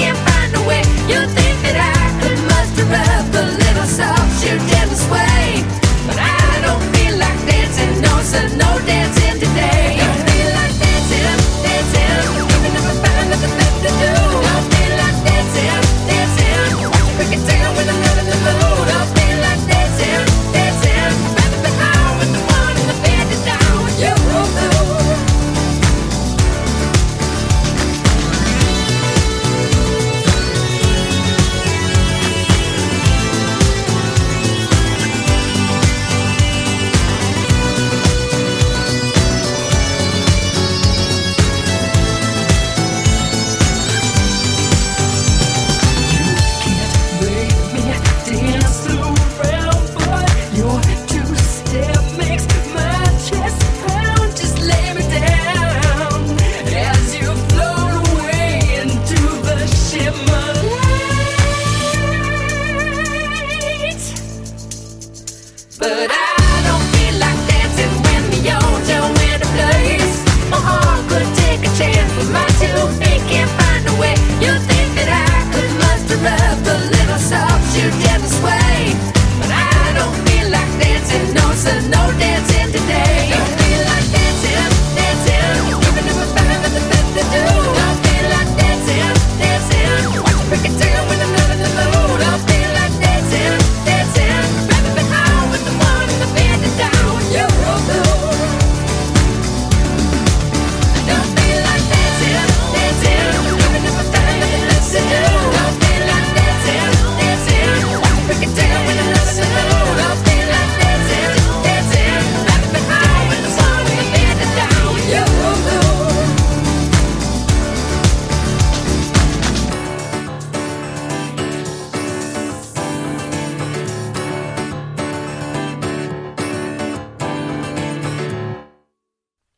can't find a way. You think that I could muster up a little soft shoe gentle sway, but I don't feel like dancing, no sir, no dancing today. Don't feel like dancing, dancing, even if I find nothing left to do. Don't feel like dancing, dancing, watch a cricket tail when I'm not in the mood. Don't feel like dancing, dancing, rather be out with the one in the bed to down with you. But I don't feel like dancing when the ocean went a place. My heart could take a chance, but my 2 feet can't find a way. You